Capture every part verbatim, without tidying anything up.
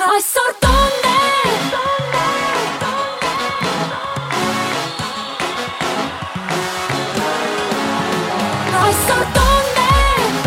Այսօր տոնն է Այսօր տոնն է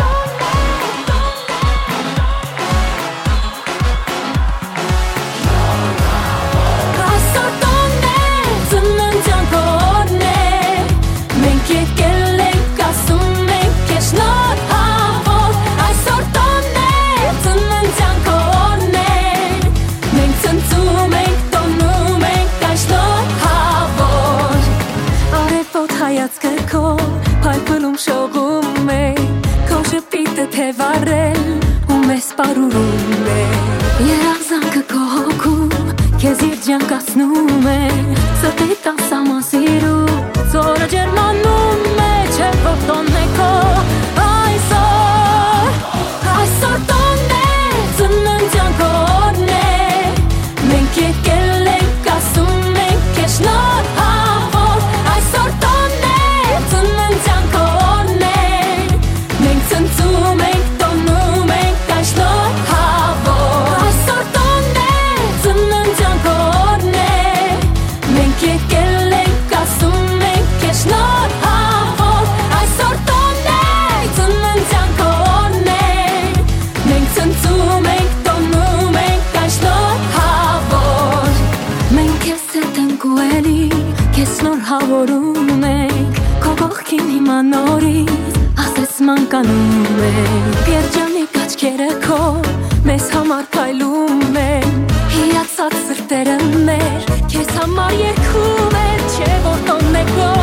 Այսօր տոնն է Ծննդյան քո օրն է Մենք եկել ենք ասում ենք քեզ շնորհավոր Այսօր տոնն է Ծննդյան քո օրն է Մենք ցնծում ենք տոնում ենք այն շնորհավոր Արևոտ հայացքը քո Փայփլում շողում է Քո շպիտը թե վառել ու մեզ պարուրում է Երազանքը քո հոգում Քեզ երջանկացնում է Սրտիդ անսահման Ձորը ջերմանում է Չէ որ տոնն է քո Այսօր Այսօր տոնն է Ծննդյան քո օրն է Մենք եկել ենք ասում ենք քեզ շնորհավոր Այսօր տոնն է Ծննդյան քո օրն է Մենք ցնծում ենք տոնում ենք այն շնորհավոր Այսօր տոնն է Ծննդյան քո օրն է Մենք եկել ենք ասում ենք քեզ շնորհավոր Այսօր տոնն է Ծննդյան քո օրն է Մենք ցնծում ենք տոնում ենք այն շնորհավոր Մենք քեզ հետ ենք ու էլի Քեզ շնորհավորում ենք Քո կողքին հիմա նորից Ասես մանկանում ենք Երջանիկ աչքերը քո Մեզ համար փայլում են Հիացած սրտերը մեր Քեզ համար երգում են Չէ որ տոնն է քո